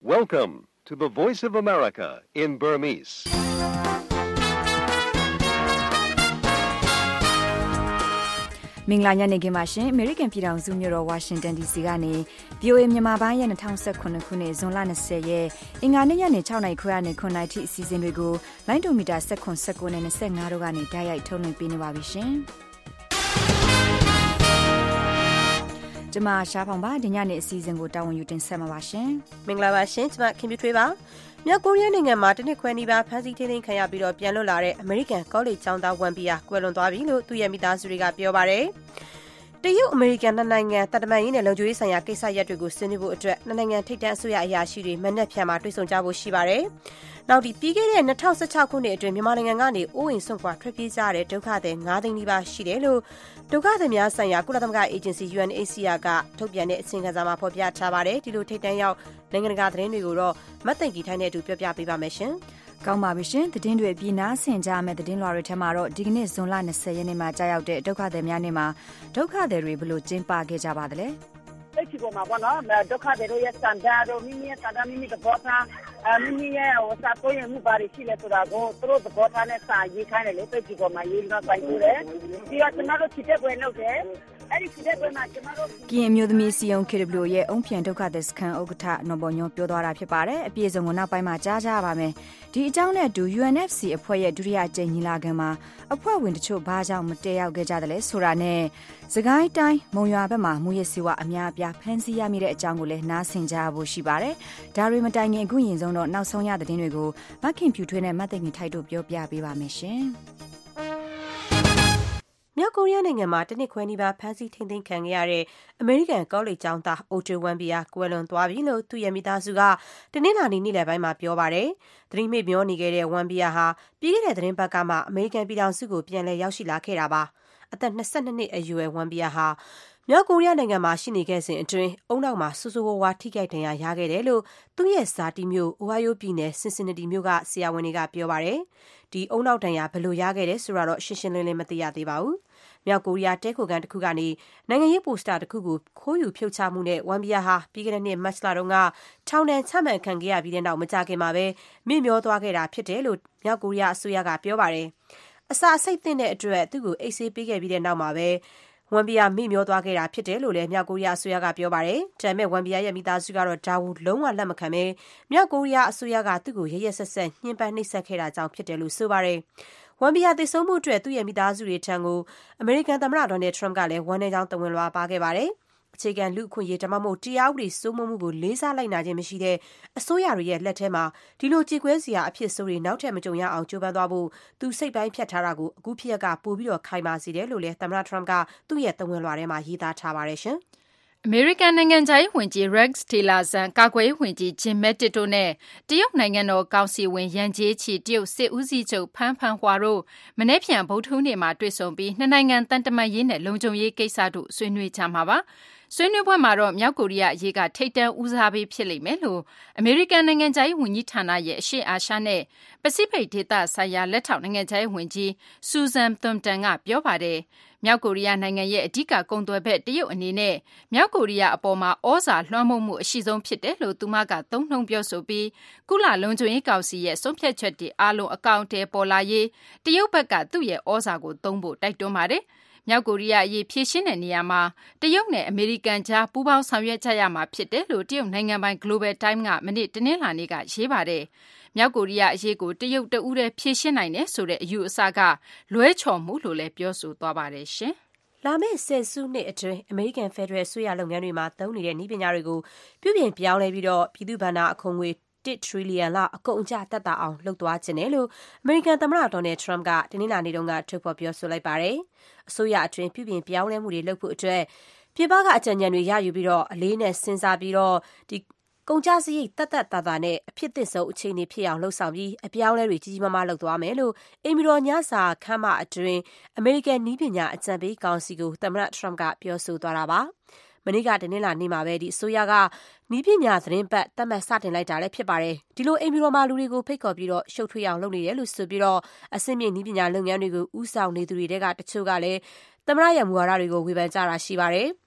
Welcome to the Voice of America in Burmese. ။မင်္ဂလာညနေခင်းပါရှင်။ American ပြည်ထောင်စုမြို့တော် Washington DC ကနေ VOA မြန်မာပိုင်းရဲ့2019ခုနှစ်ဇွန်လ20ရက်အင်္ဂါနေ့ညနေ6:00နာရီခွဲနဲ့9:00နာရီထိအစီအစဉ်တွေကိုလိုင်းဒိုမီတာ19နဲ့25တို့ကနေဓာတ်ရိုက်ထုတ်လွှင့်ပေးနေပါပြီရှင်။ကျွန်မရှားဖောင်ပါဒီညနေအစီအစဉ်ကိုတာဝန်ယူတင်ဆက်မှာပါရှင်။မင်္ဂလာပါရှင်။ကျွန်မခင်ပြထွေးပါ။မြောက်ကိုရီးယားနိုင်ငံမှာတနစ်ခွဲနီးပါးဖမ်းဆီးထိန်းသိမ်းခံရပြီးတော့ပြန်လွတ်လာတဲ့ American ကောလိပ်ကျောင်းသားဝန်ပီယာကွယ်လွန်သွားပြီလို့သူ့ရဲ့မိသားစုတွေကပြောပါတယ်။တရုတ်အမေရိကန်နိုင်ငံတပ်မရေးနဲ့လုံခြုံရေးဆိုင်ရာကိစ္စရပ်တွေကိုဆွေးနွေးဖို့အတွက်နှစ်နိုင်ငံထိပ်တန်းအစိုးရအရာရှိတွေမနက်ဖြန်မှာတွေ့ဆုံကြဖို့ရှိပါတယ်။နောက်ပြီးခဲ့တဲ့2016ခုနှစ်အတွင်းမြန်မာနိုင်ငံကနေအိုးအိမ်စွန့်ခွာထွက်ပြေးကြတဲ့ဒုက္ခသည်9သိန်းနီးပါးရှိတယ်လို့ဒုက္ခသည်များဆိုင်ရာကုလသမဂ္ဂအေဂျင်စီ UNHCR ကထုတ်ပြန်တဲ့အစီရင်ခံစာမှာဖော်ပြထားပါတယ်။ဒီလိုထိပ်တန်းရောက်နိုင်ငံတကာသတင်းတွေကိုတော့မတ်သိင်္ဂီထိုင်းနဲ့အတူပြောပြပေးပါမယ်ရှင်။ကောင်းပါပြီရှင်။သတင်းတွေအပြီးနားဆင်ကြမယ့်သတင်းလွှာတွေထဲမှာတော့ဒီကနေ့ဇွန်လ20ရက်နေ့မှာကြာရောက်တဲ့ဒုက္ခသည်များနေ့မှာဒုက္ခသည်တွေဘယ်လိုကျင်းပခဲ့ကြပါသလဲ။အဲ့ဒီပေါ်မှာပေါ့နော်ဒုက္ခတွေရဲ့စံတာတို့မိမိရဲ့စံတာမိမိသဘောထားမိမိရဲ့စာပိုင်မှုပါရှိလဲဆိုတာကိုသူတို့သဘောထားနဲ့စာရေးခိုင်းတယ်လေအဲ့ဒီပေါ်မှာရေးတော့ပိုင်လို့တယ်ပြီးတော့ကျွန်တော်တို့ချစ်တဲ့ပွဲလုပ်တယ်အဲ့ဒီချစ်တဲ့ပွဲမှာကျွန်တော်တို့ကရင်မျိုးသမီးစီယုံ KW ရဲ့အုံဖြန်ဒုက္ခသည်စခန်းဥက္ကဋ္ဌနော်ဘော်ညောပြောသွားတာဖြစ်ပါတယ်အပြည့်စုံကိုနောက်ပိုင်းမှာကြားကြပါမယ်ဒီအကြောင်းနဲ့အတူ UNFC အဖွဲ့ရဲ့ဒုတိယအကြိမ်ညီလာခံမှာအဖွဲ့ဝင်တချို့ဘာကြောင့်မတက်ရောက်ခဲ့ကြတယ်လဲဆိုတာနဲ့စကိုင်းတိုင်းမုံရွာဘက်မှာမူရစီဝအများအပြားဖမ်းဆီးရမိတဲ့အကြောင်းကိုလည်းနားဆင်ကြဖို့ရှိပါတယ်ဒါတွေမတိုင်ခင်အခုရင်ဆုံးတော့နောက်ဆုံးရသတင်းတွေကိုမခင်ဖြူထွေးနဲ့မသိငင်ထိုက်တို့ပြောပြပေးပါမယ်ရှင်မြောက်ကိုရီးယားနိုင်ငံမှာတနစ်ခွဲနီးပါးဖမ်းဆီးထိန်းသိမ်းခံခဲ့ရတဲ့အမေရိကန်ကောလိပ်ကျောင်းသားအိုဂျိုဝမ်ပီယာကွယ်လွန်သွားပြီလို့သူ့ရဲ့မိသားစုကတနင်္လာနေ့နေ့လယ်ပိုင်းမှာပြောပါတယ်။သတိမေ့မျောနေခဲ့တဲ့ဝမ်ပီယာဟာပြီးခဲ့တဲ့သတင်းပတ်ကမှအမေရိကန်ပြည်ထောင်စုကိုပြန်လည်ရောက်ရှိလာခဲ့တာပါ။အသက်22နှစ်အရွယ်ဝမ်ပီယာဟာမြောက်ကိုရီးယားနိုင်ငံမှာရှိနေခဲ့စဉ်အတွင်းအုံနောက်မှာဆူဆူဝါးဝါထိခိုက်ဒဏ်ရာရခဲ့တယ်လို့သူ့ရဲ့ဇာတိမြို့အိုဟိုင်းယိုးပြည်နယ်ဆင်ဆင်နတီမြို့ကဆရာဝန်တွေကပြောပါတယ်။ဒီအုံနောက်ဒဏ်ရာဘယ်လိုရခဲ့တယ်ဆိုတာတော့ရှင်းရှင်းလင်းလင်းမသိရသေးပါဘူး။မြောက်ကိုရီးယားတဲခိုကန်တစ်ခုကနေနိုင်ငံရေးပိုစတာတစ်ခုကိုခိုးယူဖြုတ်ချမှုနဲ့ဝမ်ပီယာဟာပြီးခဲ့တဲ့နှစ်မတ်လတုန်းကထောင်ဒဏ်ချမှတ်ခံခဲ့ရပြီးတဲ့နောက်မကြာခင်မှာပဲမေ့မျောသွားခဲ့တာဖြစ်တယ်လို့မြောက်ကိုရီးယားအစိုးရကပြောပါတယ်။အစာအဆိပ်သင့်တဲ့အတွက်သူ့ကိုအိတ်ဆေးပေးခဲ့ပြီးတဲ့နောက်မှာပဲဝမ်ပီယာမေ့မျောသွားခဲ့တာဖြစ်တယ်လို့လည်းမြောက်ကိုရီးယားအစိုးရကပြောပါတယ်။ဒါပေမဲ့ဝမ်ပီယာရဲ့မိသားစုကတော့ဒါဝူလုံးဝလက်မခံပဲမြောက်ကိုရီးယားအစိုးရကသူ့ကိုရရက်ဆက်ဆက်ညှဉ်းပန်းနှိပ်စက်ခဲ့တာကြောင့်ဖြစ်တယ်လို့ဆိုပါတယ်။ဝမ်ပီယာသေဆုံးမှုအတွက်သူ့ရဲ့မိသားစုတွေထံကိုအမေရိကန်သမ္မတဒေါ်နယ်ထရမ့်ကလည်းဝမ်းနည်းကြောင်းသဝင်လွှာပါခဲ့ပါတယ်။အခြေခံလူ့အခွင့်အရေးဒါမှမဟုတ်တရားဥပဒေစိုးမိုးမှုကိုလေးစားလိုက်နာခြင်းမရှိတဲ့အစိုးရတွေရဲ့လက်ထဲမှာဒီလိုကြေကွဲစရာအဖြစ်ဆိုးတွေနောက်ထပ်မကြုံရအောင်ကြိုးပမ်းသွားဖို့သူစိတ်ပိုင်းဖြတ်ထားတာကိုအခုဖြစ်ရကပိုပြီးတော့ခိုင်မာစေတယ်လို့လည်းသမ္မတထရမ့်ကသူ့ရဲ့သဝင်လွှာထဲမှာရေးသားထားပါတယ်ရှင်။အမေရိကန်နိုင်ငံခြားရေးဝန်ကြီး Rex Tillerson ကာကွယ်ရေးဝန်ကြီး Jim Mattis တို့နဲ့တရုတ်နိုင်ငံတော်ကောင်စီဝင်ယန်ဂျေးချီတရုတ်စစ်ဦးစီးချုပ်ဖန်းဖန်းဟွာတို့မနေ့ဖြန်ဗုဒ္ဓဟူးနေ့မှာတွေ့ဆုံပြီးနှစ်နိုင်ငံတန်တမန်ရေးနဲ့လုံခြုံရေးကိစ္စတို့ဆွေးနွေးကြမှာပါ။ဆွေးနွေးပွဲမှာတော့မြောက်ကိုရီးယားအရေးကထိပ်တန်းဦးစားပေးဖြစ်လိမ့်မယ်လို့အမေရိကန်နိုင်ငံခြားရေးဝန်ကြီးဌာနရဲ့အရှေ့အာရှနဲ့ပစိဖိတ်ဒေသဆိုင်ရာလက်ထောက်နိုင်ငံခြားရေးဝန်ကြီး Susan Thunton ကပြောပါတယ်။မြောက်ကိုရီးယားနိုင်ငံရဲ့အဓိကကုန်သွယ်ဘက်တရုတ်အနေနဲ့မြောက်ကိုရီးယားအပေါ်မှာဩဇာလွှမ်းမိုးမှုအရှိဆုံးဖြစ်တယ်လို့သူမကသုံးနှုန်းပြောဆိုပြီးကုလလုံခြုံရေးကောင်စီရဲ့ဆုံးဖြတ်ချက်တွေအားလုံးအကောင့်ထဲပေါ်လာရေးတရုတ်ဘက်ကသူ့ရဲ့ဩဇာကိုသုံးဖို့တိုက်တွန်းပါတယ်။မြောက်ကိုရီးယားအရေးဖြေရှင်းတဲ့နေရာမှာတရုတ်နဲ့အမေရိကန်ကြားပူးပေါင်းဆောင်ရွက်ကြရမှာဖြစ်တယ်လို့တရုတ်နိုင်ငံပိုင် Global Times ကမနေ့တနင်္လာနေ့ကရေးပါတယ်။မြောက်ကိုရီးယားအရေးကိုတရုတ်တဦးတည်းဖြေရှင်းနိုင်တယ်ဆိုတဲ့အယူအဆကလွဲချော်မှုလို့လည်းပြောဆိုသွားပါတယ်ရှင်။လာမယ့်ဆယ်စုနှစ်အတွင်းအမေရိကန်ဖက်ဒရယ်အစိုးရလုပ်ငန်းတွေမှာသုံးနေတဲ့နည်းပညာတွေကိုပြုပြင်ပြောင်းလဲပြီးတော့ပြည်သူ့ဘဏ္ဍာအခွန်ငွေ1 trillion လောက်အကုန်အကျသက်သာအောင်လုပ်သွားခြင်းတယ်လို့အမေရိကန်သမ္မတဒေါ်နယ်ထရမ့်ကတနင်္လာနေ့တုန်းကထုတ်ဖော်ပြောဆိုလိုက်ပါတယ်။အစိုးရအတွင်းပြုပြင်ပြောင်းလဲမှုတွေလုပ်ဖို့အတွက်ပြည်ပကအကြံဉာဏ်တွေရယူပြီးတော့အလေးနဲ့စဉ်းစားပြီးတော့ဒီကုန်ကျစရိတ်သက်သက်သာသာနဲ့အဖြစ်သင့်ဆုံးအခြေအနေဖြစ်အောင်လှုပ်ဆောင်ပြီးအပြောင်းအလဲတွေကြီးကြီးမားမားလုပ်သွားမယ်လို့အိမ်ဖြူတော်ညစာခန်းမအတွင်းအမေရိကန်နည်းပညာအကြံပေးကောင်စီကိုသမ္မတထရမ့်ကပြောဆိုသွားတာပါ။မနေ့ကတနင်္လာနေ့မှာပဲဒီအစိုးရကနည်းပညာသတင်းပတ်သတ်မှတ်စတင်လိုက်တာလည်းဖြစ်ပါတယ်။ဒီလိုအိမ်ဖြူတော်မှာလူတွေကိုဖိတ်ခေါ်ပြီးတော့ရှုပ်ထွေးအောင်လုပ်နေတယ်လို့ဆိုပြီးတော့အဆင့်မြင့်နည်းပညာလုပ်ငန်းတွေကိုဦးဆောင်နေသူတွေကတချို့ကလည်းသမ္မတရဲ့မူဝါဒတွေကိုဝေဖန်ကြတာရှိပါတယ်။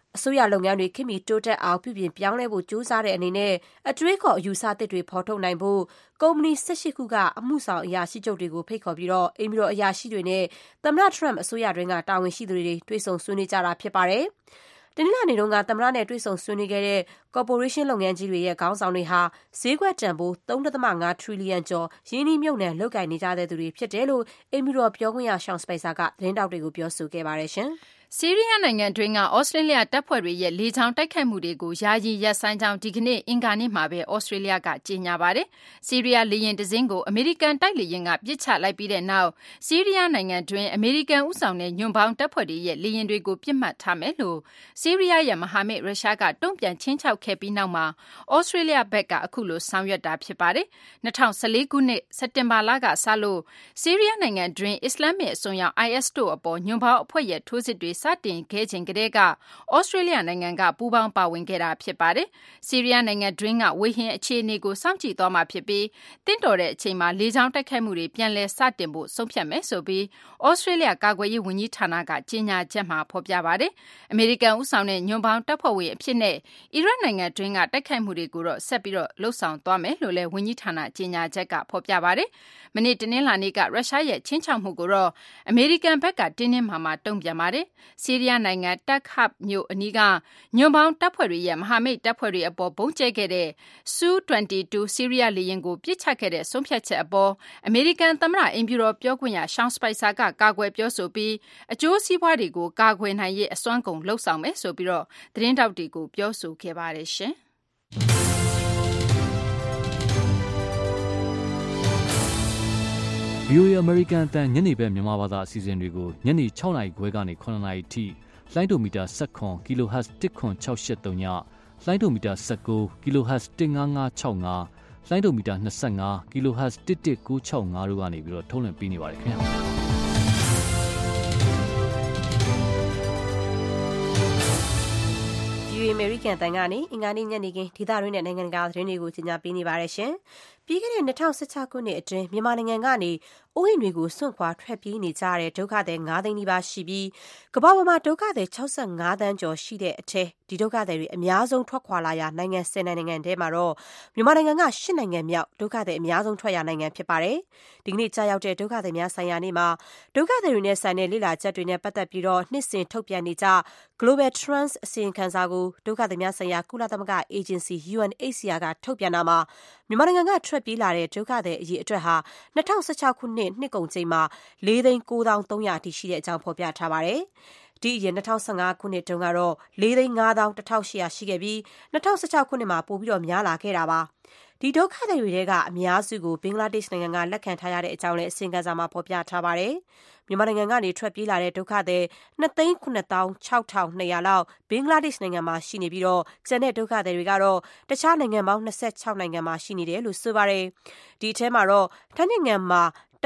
အစိုးရလုပ်ငန်းတွေခေတ်မီတိုးတက်အောင်ပြုပြင်ပြောင်းလဲဖို့ကြိုးစားတဲ့အနေနဲ့အတွေးခေါ်အယူဆသစ်တွေဖော်ထုတ်နိုင်ဖို့ကုမ္ပဏီ18ခုကအမှုဆောင်အရာရှိချုပ်တွေကိုဖိတ်ခေါ်ပြီးအိမ်ဖြူတော်အရာရှိတွေနဲ့သမ္မတ Trump အစိုးရတွင်းကတာဝန်ရှိသူတွေတွေ့ဆုံဆွေးနွေးကြတာဖြစ်ပါတယ်။တနင်္လာနေ့တုန်းကသမ္မတနဲ့တွေ့ဆုံဆွေးနွေးခဲ့တဲ့ကော်ပိုရေးရှင်းလုပ်ငန်းကြီးတွေရဲ့ခေါင်းဆောင်တွေဟာဈေးကွက်တန်ဖိုး 3.5 ထရီလီယံကျော်ရင်းနှီးမြှုပ်နှံလုပ်ကိုင်နေကြတဲ့သူတွေဖြစ်တယ်လို့အိမ်ဖြူတော်ပြောခွင့်ရ Sean Spicer ကသတင်းထောက်တွေကိုပြောဆိုခဲ့ပါတယ်ရှင်။ဆီးရီးယားနိုင်ငံတွင်းကဩစတြေးလျတပ်ဖွဲ့တွေရဲ့လေကြောင်းတိုက်ခိုက်မှုတွေကိုယာယီရပ်ဆိုင်းကြောင်းဒီကနေ့အင်္ဂါနေ့မှာပဲဩစတြေးလျကကြေညာပါတယ်။ဆီးရီးယားလေယာဉ်တစ်စင်းကိုအမေရိကန်တိုက်လေယာဉ်ကပစ်ချလိုက်ပြီးတဲ့နောက်ဆီးရီးယားနိုင်ငံတွင်းအမေရိကန်ဦးဆောင်တဲ့ညွန့်ပေါင်းတပ်ဖွဲ့တွေရဲ့လေယာဉ်တွေကိုပစ်မှတ်ထားမယ်လို့ဆီးရီးယားရဲ့မဟာမိတ်ရုရှားကတုံ့ပြန်ချင်းချောက်ခဲ့ပြီးနောက်မှာဩစတြေးလျဘက်ကအခုလိုဆောင်ရွက်တာဖြစ်ပါတယ်။2014ခုနှစ်စက်တင်ဘာလကစလို့ဆီးရီးယားနိုင်ငံတွင်းအစ္စလာမစ်အစွန်းရောက် IS တို့အပေါ်ညွန့်ပေါင်းအဖွဲ့ရဲ့ထိုးစစ်တွေစတင်ခဲ့ချိန်ကတည်းကဩစတြေးလျနိုင်ငံကပူးပေါင်းပါဝင်ခဲ့တာဖြစ်ပါတယ်။ဆီးရီးယားနိုင်ငံတွင်းကဝေဟင်အခြေအနေကိုစောင့်ကြည့်သွားမှာဖြစ်ပြီးတင့်တော်တဲ့အချိန်မှာလေကြောင်းတိုက်ခိုက်မှုတွေပြန်လည်စတင်ဖို့ဆုံးဖြတ်မယ်ဆိုပြီးဩစတြေးလျကာကွယ်ရေးဝန်ကြီးဌာနကကြေညာချက်မှာဖော်ပြပါတယ်။အမေရိကန်ဦးဆောင်တဲ့ညွန့်ပေါင်းတပ်ဖွဲ့ဝင်အဖြစ်နဲ့အီရတ်နိုင်ငံတွင်းကတိုက်ခိုက်မှုတွေကိုတော့ဆက်ပြီးလှုပ်ဆောင်သွားမယ်လို့လည်းဝန်ကြီးဌာနကြေညာချက်ကဖော်ပြပါတယ်။မနေ့တနင်္လာနေ့ကရုရှားရဲ့ချင်းချောက်မှုကိုတော့အမေရိကန်ဘက်ကတင်းနှင်းမာတုံ့ပြန်ပါတယ်။ဆီးရီးယားနိုင်ငံတက်ခတ်မြို့အနီးကညွန့်ပေါင်းတပ်ဖွဲ့တွေရဲ့မဟာမိတ်တပ်ဖွဲ့တွေအပေါ်ဘုံကျဲခဲ့တဲ့ Su-22 ဆီးရီးယားလေယာဉ်ကိုပြစ်ချခဲ့တဲ့ဆုံးဖြတ်ချက်အပေါ်အမေရိကန်သမ္မတအိမ်ဖြူတော်ပြောခွင့်ရ Sean Spicer ကကာကွယ်ပြောဆိုပြီးအကျိုးစီးပွားတွေကိုကာကွယ်နိုင်ရေးအစွမ်းကုန်လှုံ့ဆော်မယ်ဆိုပြီးသတင်းထောက်တွေကိုပြောဆိုခဲ့ပါတယ်ရှင်။ VOA American အတန်ညနေပဲမြန်မာဘာသာအစီအစဉ်တွေကိုညနေ6နာရီခွဲကနေ9နာရီထိလိုင်းဒိုမီတာ19 kHz 10683ညလိုင်းဒိုမီတာ19 kHz 15565လိုင်းဒိုမီတာ25 kHz 11965တို့ကနေပြီးတော့ထုတ်လွှင့်ပေးနေပါတယ်ခင်ဗျာ VOA American အတန်ကနေအင်္ဂါနေ့ညနေခင်းဒေသတွင်းနဲ့နိုင်ငံတကာသတင်းတွေကိုကြီးညာပေးနေပါတယ်ရှင်။ပြီးခဲ့တဲ့2016ခုနှစ်အတွင်းမြန်မာနိုင်ငံကနေအိုးအိမ်တွေကိုစွန့်ခွာထွက်ပြေးနေကြတဲ့ဒုက္ခသည်9သိန်းနီးပါးရှိပြီးကမ္ဘာပေါ်မှာဒုက္ခသည်65သန်းကျော်ရှိတဲ့အထက်ဒီဒုက္ခသည်တွေအများဆုံးထွက်ခွာလာရာနိုင်ငံ10နိုင်ငံထဲမှာတော့မြန်မာနိုင်ငံက10နိုင်ငံမြောက်ဒုက္ခသည်အများဆုံးထွက်ရာနိုင်ငံဖြစ်ပါတယ်။ဒီကနေ့ကြာရောက်တဲ့ဒုက္ခသည်များဆိုင်ရာနေ့မှာဒုက္ခသည်တွေနဲ့ဆိုင်တဲ့လေ့လာချက်တွေနဲ့ပတ်သက်ပြီးနှစ်စဉ်ထုတ်ပြန်နေကြ Global Trends အစီရင်ခံစာကိုဒုက္ခသည်များဆိုင်ရာကုလသမဂ္ဂအေဂျင်စီ UNHCR ကထုတ်ပြန်တာမှာမြန်မာနိုင်ငံကထွက်ပြေးလာတဲ့ဒုက္ခသည်အရေအတွက်ဟာ2016ခုနှစ်ကုန်ချိန်မှာ4,930,000အထိရှိတဲ့အကြောင်းဖော်ပြထားပါတယ်။ဒီအရင်2015ခုနှစ်တုန်းကတော့4,511,800ရှိခဲ့ပြီး2016ခုနှစ်မှာပိုပြီးများလာခဲ့တာပါ။ဒီဒုက္ခသည်တွေထဲကအများစုကိုဘင်္ဂလားဒေ့ရှ်နိုင်ငံကလက်ခံထားရတဲ့အကြောင်းလည်းအစီရင်ခံစာမှာဖော်ပြထားပါတယ်။မြန်မာနိုင်ငံကနေထွက်ပြေးလာတဲ့ဒုက္ခသည်2,962,200 လောက်ဘင်္ဂလားဒေ့ရှ်နိုင်ငံမှာရှိနေပြီးကျန်တဲ့ဒုက္ခသည်တွေကတော့တခြားနိုင်ငံပေါင်း26နိုင်ငံမှာရှိနေတယ်လို့ဆိုပါတယ်။ဒီအထဲမှာတော့ထိုင်းနိုင်ငံမှာ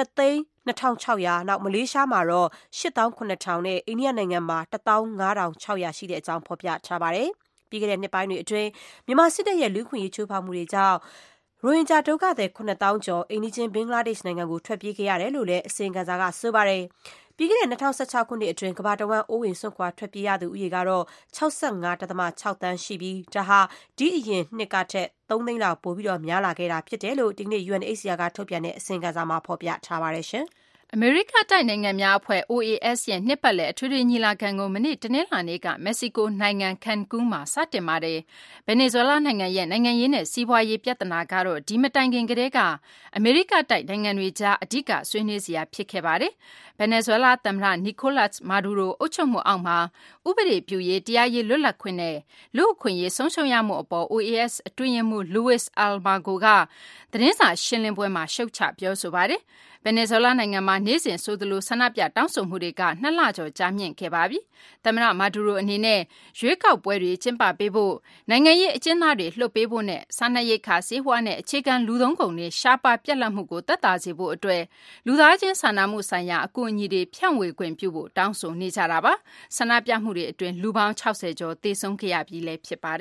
1,2,600နောက်မလေးရှားမှာတော့8,900နဲ့အိန္ဒိယနိုင်ငံမှာ15,600ရှိတဲ့အကြောင်းဖော်ပြထားပါတယ်။ပြီးခဲ့တဲ့နှစ်ပိုင်းတွေအတွင်းမြန်မာစစ်တပ်ရဲ့လူ့ခွင့်ရေးချိုးဖောက်မှုတွေကြောင့်ရိုဟင်ဂျာဒုက္ခသည်9,000 ကျော်အိမ်နီးချင်းဘင်္ဂလားဒေ့ရှ်နိုင်ငံကိုထွက်ပြေးခဲ့ရတယ်လို့လည်းအစီရင်ခံစာကဆိုပါတယ်။ပြီးခဲ့တဲ့2016ခုနှစ်အတွင်းကမ္ဘာတဝန်းအိုးအိမ်စွန့်ခွာထွက်ပြေးရသူဦးရေကတော့65.6 သန်းရှိပြီးဒါဟာဒီအရင်နှစ်ကထက်3သိန်းလောက်ပိုပြီးများလာခဲ့တာဖြစ်တယ်လို့ဒီကနေ့ UNHCR ကထုတ်ပြန်တဲ့အစီရင်ခံစာမှာဖော်ပြထားပါတယ်ရှင်။အမေရိကတိုက်နိုင်ငံများအဖွဲ့ OAS ရဲ့နှစ်ပတ်လည်အထွေထွေညီလာခံကိုမနေ့တနင်္လာနေ့ကမက္ကဆီကိုနိုင်ငံကန်ကူးမှာစတင်ပါတယ်။ဗင်နီဇွဲလားနိုင်ငံရဲ့နိုင်ငံရေးနဲ့စီးပွားရေးပြဿနာကတော့ဒီမတိုင်ခင်ကတည်းကအမေရိကတိုက်နိုင်ငံတွေကြားအဓိကဆွေးနွေးစရာဖြစ်ခဲ့ပါတယ်။ဗင်နီဇွဲလားသမ္မတနီကိုလတ်မာဒူရိုအုပ်ချုပ်မှုအောက်မှာဥပဒေပြုရေးတရားရေးလွတ်လပ်ခွင့်နဲ့လူ့အခွင့်အရေးဆုံးရှုံးရမှုအပေါ် OAS အတွင်းရေးမှူး Luis Almagro ကသတင်းစာရှင်းလင်းပွဲမှာရှုတ်ချပြောဆိုပါတယ်။ဗင်နီဇွဲလားနိုင်ငံမှာနေ့စဉ်ဆိုသလိုဆန္ဒပြတောင်းဆိုမှုတွေက2လကျော်ကြာမြင့်ခဲ့ပါပြီ။သမ္မတမာဒူရိုအနေနဲ့ရွေးကောက်ပွဲတွေကျင်းပပေးဖို့နိုင်ငံရေးအကျဉ်းသားတွေလွှတ်ပေးဖို့နဲ့စားနပ်ရိက္ခာဆေးဝါးနဲ့အခြေခံလူသုံးကုန်တွေရှားပါးပြတ်လတ်မှုကိုသက်သာစေဖို့အတွက်လူသားချင်းစာနာမှုဆိုင်ရာအကူအညီတွေဖြန့်ဝေခွင့်ပြုဖို့တောင်းဆိုနေကြတာပါ။ဆန္ဒပြမှုတွေအတွင်းလူပေါင်း60ကျော်သေဆုံးခဲ့ရပြီလည်းဖြစ်ပါတယ်။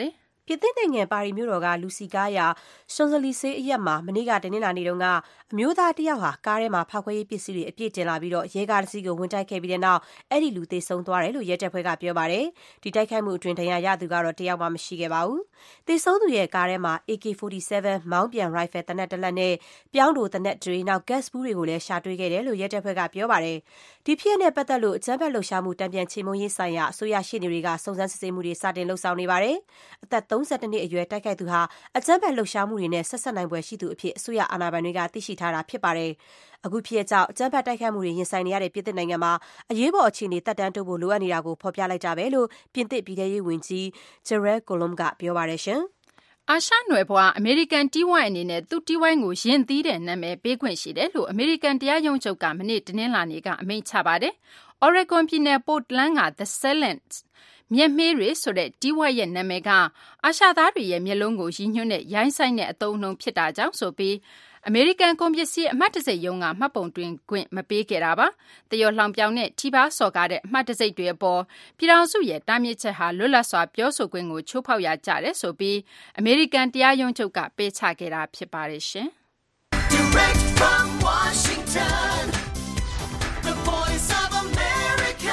ပြင်သစ်နိုင်ငံပါရီမြို့တော်ကလူစည်ကားရာ Champs-Élysées အရပ်မှာမနေ့ကတနင်္လာနေ့တုန်းကအမျိုးသားတစ်ယောက်ဟာကားထဲမှာဖောက်ခွဲရေးပစ္စည်းတွေအပြည့်တင်လာပြီးရဲကားတစ်စီးကိုဝင်တိုက်ခဲ့ပြီးတဲ့နောက်အဲ့ဒီလူသေဆုံးသွားတယ်လို့ရဲတပ်ဖွဲ့ကပြောပါတယ်။ဒီတိုက်ခိုက်မှုအတွင်းဒဏ်ရာရသူကတော့တစ်ယောက်မှမရှိခဲ့ပါဘူး။သေဆုံးသူရဲ့ကားထဲမှာ AK-47 မောင်းပြန်ရိုင်ဖယ်သေနတ်တစ်လက်နဲ့ပြောင်းတိုသေနတ်တွေနောက်ဂက်စ်ဘူးတွေကိုလည်းရှာတွေ့ခဲ့တယ်လို့ရဲတပ်ဖွဲ့ကပြောပါတယ်။ဒီဖြစ်ရပ်နဲ့ပတ်သက်လို့အကြမ်းဖက်လှုပ်ရှားမှုတံပြန်ချေမှုန်းရေးဆိုင်ရာအစိုးရရှေ့နေတွေကစုံစမ်းစစ်ဆေးမှုတွေစတင်လှုပ်ဆောင်နေပါတယ်။အသက်32နှစ်အရွယ်တိုက်ခိုက်သူဟာအကြမ်းဖက်လှုပ်ရှားမှုတွေနဲ့ဆက်ဆက်နိုင်ပွဲရှိသူအဖြစ်အစိုးရအာဏာပိုင်တွေကသိရှိထားတာဖြစ်ပါတယ်။အခုဖြစ်ရပ်ကြောင့်အကြမ်းဖက်တိုက်ခိုက်မှုတွေရင်ဆိုင်နေရတဲ့ပြင်သစ်နိုင်ငံမှာအရေးပေါ်အခြေအနေတက်တန်းတိုးဖို့လိုအပ်နေတာကိုဖော်ပြလိုက်တာပဲလို့ပြင်သစ်ပြည်ထရေးဝန်ကြီး Gerard Collomb ကပြောပါတယ်ရှင်။အာရှနွယ်ဖွားအမေရိကန်တီးဝိုင်းအနေနဲ့သူ့တီးဝိုင်းကိုယဉ်သီးတဲ့နာမည်ပေးခွင့်ရှိတယ်လို့အမေရိကန်တရားရုံးချုပ်ကမနေ့တနင်္လာနေ့ကအမိန့်ချပါတယ်။ Oregon ပြည်နယ် Portland က The Salient မျက်မှေးတွေဆိုတဲ့တီးဝိုင်းရဲ့နာမည်ကအာရှသားတွေရဲ့မျက်လုံးကိုရည်ညွှန်းတဲ့ရိုင်းစိုင်းတဲ့အသုံးအနှုန်းဖြစ်တာကြောင့်ဆိုပြီးအမေရိကန်ကုန်ပစ္စည်းအမှတ်တံဆိပ်ရုံးကမှတ်ပုံတင်ခွင့်မပေးခဲ့တာပါ။တရော်လှောင်ပြောင်နဲ့ထီပါစော်ကားတဲ့အမှတ်တံဆိပ်တွေအပေါ်ပြည်ထောင်စုရဲ့တားမြစ်ချက်ဟာလွတ်လပ်စွာပြောဆိုခွင့်ကိုချိုးဖောက်ရကြတယ်ဆိုပြီးအမေရိကန်တရားရုံးချုပ်ကပယ်ချခဲ့တာဖြစ်ပါတယ်ရှင်။ Direct from Washington, the voice of America,